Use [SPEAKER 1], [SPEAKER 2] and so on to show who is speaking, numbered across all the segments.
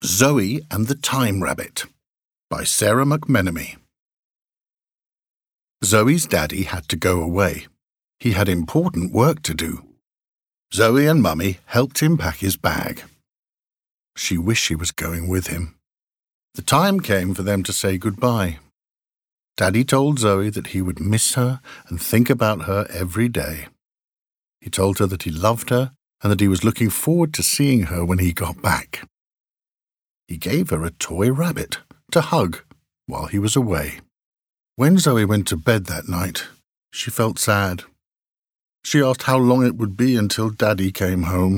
[SPEAKER 1] Zoe and the Time Rabbit by Sarah McMenemy. Zoe's daddy had to go away. He had important work to do. Zoe and Mummy helped him pack his bag. She wished she was going with him. The time came for them to say goodbye. Daddy told Zoe that he would miss her and think about her every day. He told her that he loved her and that he was looking forward to seeing her when he got back. He gave her a toy rabbit to hug while he was away. When Zoe went to bed that night, she felt sad. She asked how long it would be until Daddy came home.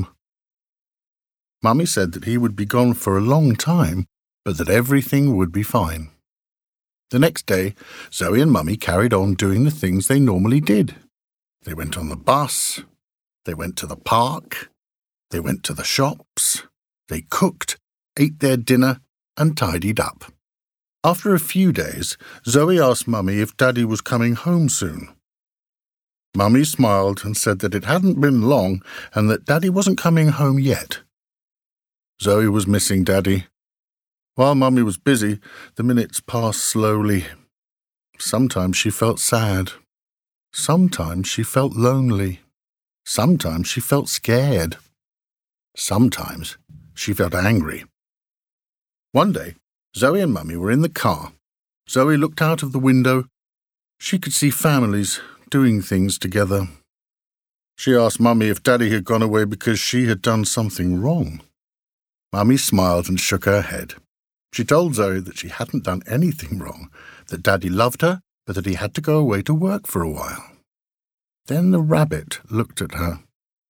[SPEAKER 1] Mummy said that he would be gone for a long time, but that everything would be fine. The next day, Zoe and Mummy carried on doing the things they normally did. They went on the bus, they went to the park, they went to the shops, they cooked, ate their dinner, and tidied up. After a few days, Zoe asked Mummy if Daddy was coming home soon. Mummy smiled and said that it hadn't been long and that Daddy wasn't coming home yet. Zoe was missing Daddy. While Mummy was busy, the minutes passed slowly. Sometimes she felt sad. Sometimes she felt lonely. Sometimes she felt scared. Sometimes she felt angry. One day, Zoe and Mummy were in the car. Zoe looked out of the window. She could see families doing things together. She asked Mummy if Daddy had gone away because she had done something wrong. Mummy smiled and shook her head. She told Zoe that she hadn't done anything wrong, that Daddy loved her, but that he had to go away to work for a while. Then the rabbit looked at her.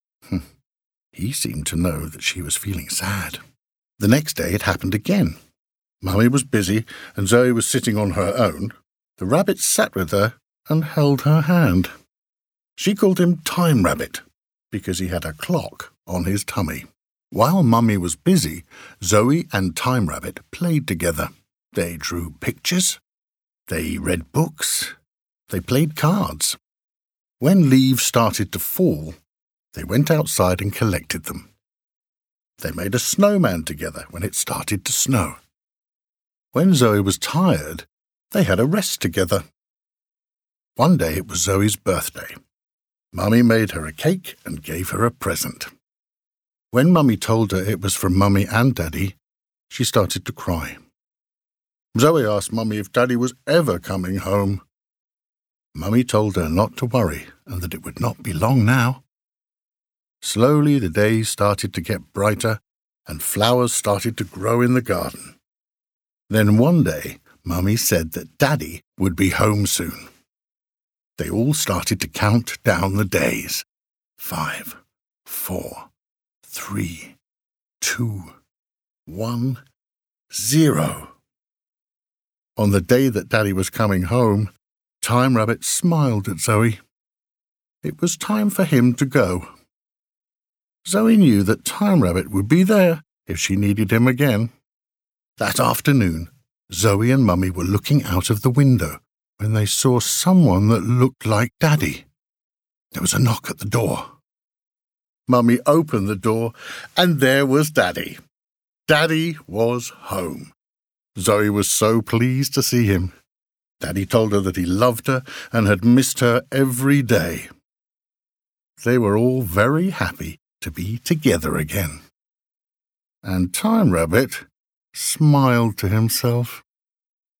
[SPEAKER 1] He seemed to know that she was feeling sad. The next day it happened again. Mummy was busy and Zoe was sitting on her own. The rabbit sat with her and held her hand. She called him Time Rabbit because he had a clock on his tummy. While Mummy was busy, Zoe and Time Rabbit played together. They drew pictures. They read books. They played cards. When leaves started to fall, they went outside and collected them. They made a snowman together when it started to snow. When Zoe was tired, they had a rest together. One day it was Zoe's birthday. Mummy made her a cake and gave her a present. When Mummy told her it was from Mummy and Daddy, she started to cry. Zoe asked Mummy if Daddy was ever coming home. Mummy told her not to worry and that it would not be long now. Slowly the days started to get brighter and flowers started to grow in the garden. Then one day, Mummy said that Daddy would be home soon. They all started to count down the days. 5, 4, 3, 2, 1, 0. On the day that Daddy was coming home, Time Rabbit smiled at Zoe. It was time for him to go. Zoe knew that Time Rabbit would be there if she needed him again. That afternoon, Zoe and Mummy were looking out of the window when they saw someone that looked like Daddy. There was a knock at the door. Mummy opened the door, and there was Daddy. Daddy was home. Zoe was so pleased to see him. Daddy told her that he loved her and had missed her every day. They were all very happy to be together again. And Time Rabbit smiled to himself.